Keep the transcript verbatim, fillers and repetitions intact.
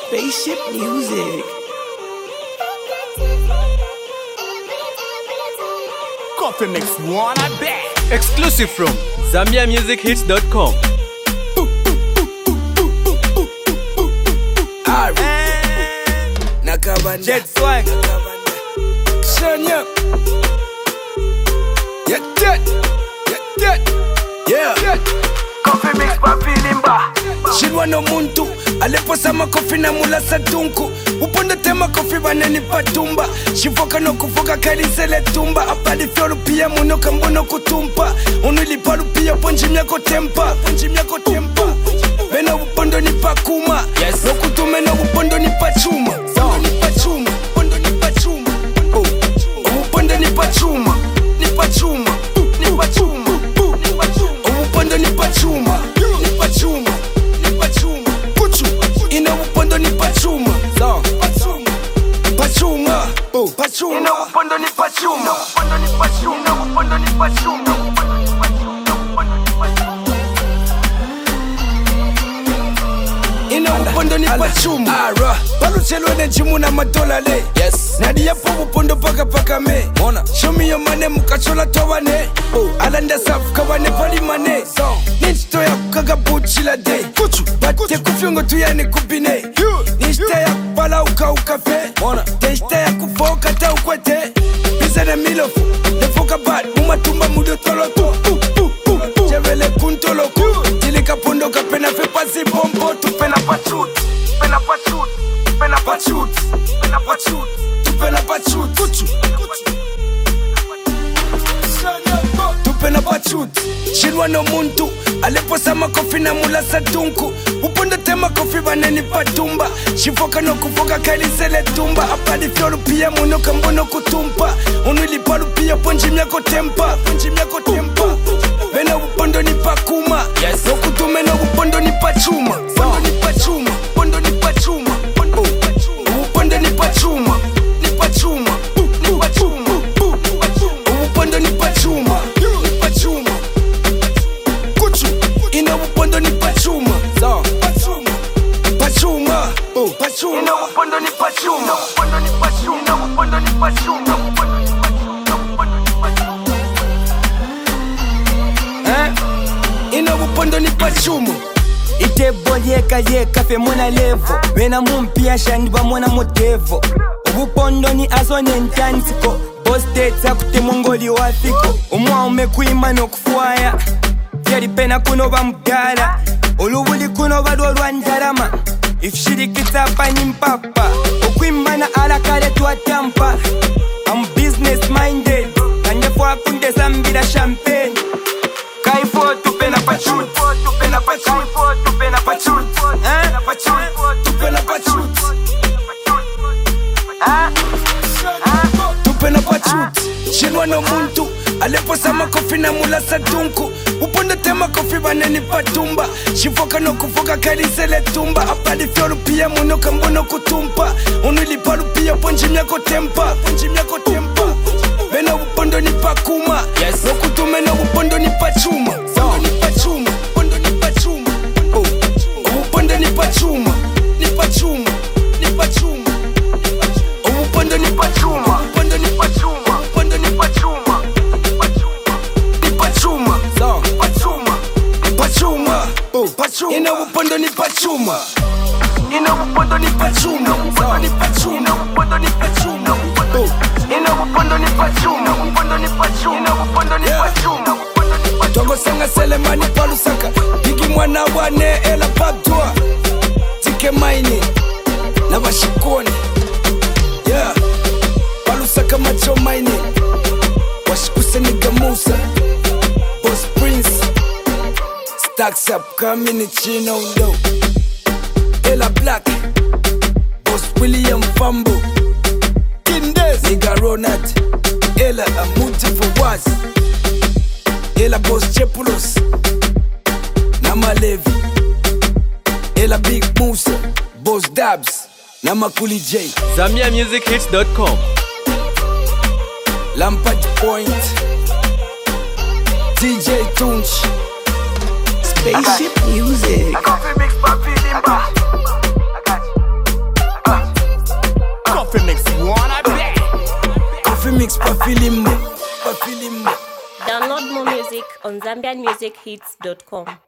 Spaceship music. Coffee mix one, I bet. Exclusive from Zambia Music Hits dot com. Jet swag. Shania. Yeah, yeah, yeah, yeah, yeah. Coffee mix pa filimba. Shilwa no muntu aleposa makofi na mula sadunku uponda tema kofi baneni patumba shifoka no kufoka kalisele tumba apadi fyolu pia muno kambono kutumpa unuli palu pia ponji miako tempa ponji miako tempa bena upondo ni pakuma yes no kutume no upondo ni pachuma upondo ni pachuma upondo ni pachuma upondo ni pachuma ni pachuma ni pachuma ni pachuma upondo ni pachuma ni pachuma ina upondo ni pachuma so pachuma pachuma oh pachuma ina upondo ni pachuma upondo ni pachuma upondo ni pachuma ina upondo ni pachuma ara paluchelo ne chimuna madola le yes nadi yapo upondo paka paka me mona show me your money mukachola towane oh alanda saf kabane pali mane so nito ya kaga buchila day kuchu bate kufyongo tuyane kubine nishta ya pala uka ukafe mona testa ya kufoka ta ukwete biza na milofu nefoka bad umatumba mudo toloto jevele kuntolo tilika pondo kapena fe pasi bombo tupena pachut pena pachut pena pachut pena pachut tupena pachut kuchu tupena pachut shilwa no muntu aleposa makofi na mula sadunku uponda tema kofi baneni patumba shifoka no kufoka kalisele tumba apadi fyolu pia muno kambono kutumpa unuli palu pia ponji miako tempa ponji miako tempa bena upondo ni pakuma yes no kutume no upondo ni pachuma upondo ni pachuma upondo ni pachuma upondo ni pachuma ni pachuma ni pachuma upondo ni pachuma ni pachuma kuchu ina upondo ni pachuma so pachuma pachuma oh pachuma ina upondo ni pachuma upondo ni pachuma upondo ni pachuma ina upondo ni pachuma itebo lyeka lyeka fe mona levo bena mumpia shani bamona modevo ubupondo ni azone ntansiko bosteta kute mongoli wafiko umwa umekuima nokufuaya fyali pena kuno bamugala olubuli kuno balwo lwandarama ifshirikita pani mpapa okwimana alakale twatampa I'm business minded kanjefo akunde zambira champagne kaifo tupena pachut tupena pachut tupena pachut eh pachut tupena pachut ah tupena pachut shilwa no muntu aleposa makofi na mula sadunku uponda tema kofi baneni patumba shifoka no kufoka kalisele tumba apadi fyolu pia muno kambono kutumpa unuli palu pia ponji miako tempa ponji miako tempa bena upondo ni pakuma yes no kutume no upondo ni pachuma upondo ni pachuma upondo ni pachuma oh upondo ni pachuma ni pachuma ni pachuma upondo ni pachuma upondo ni pachuma upondo ni pachuma ni pachuma so pachuma pachuma oh pachuma ina upondo ni pachuma ina upondo ni pachuma upondo ni pachuma upondo ni pachuma oh ina upondo ni pachuma upondo ni pachuma ina upondo ni pachuma Tongo sanga selemani palusaka Pigi mwana wane ela pagtua Tike maini na washikoni yeah palusaka macho maini washikuse niga Musa Boss Prince Stacks up kamini chino ndo Ela Black Boss William Fambo Kindes Niga Ronat Ela Amuti for was Ela Boss Chepulos Nama Levi Ela Big Musa Boss Dabs Nama Kuli J Zambia Music Hits dot com. Lampard Point D J Tunch Spaceship music. Coffee mix pa filimba. I got you. bafilimbe bafilimbe. Download more music on zambian music hits dot com.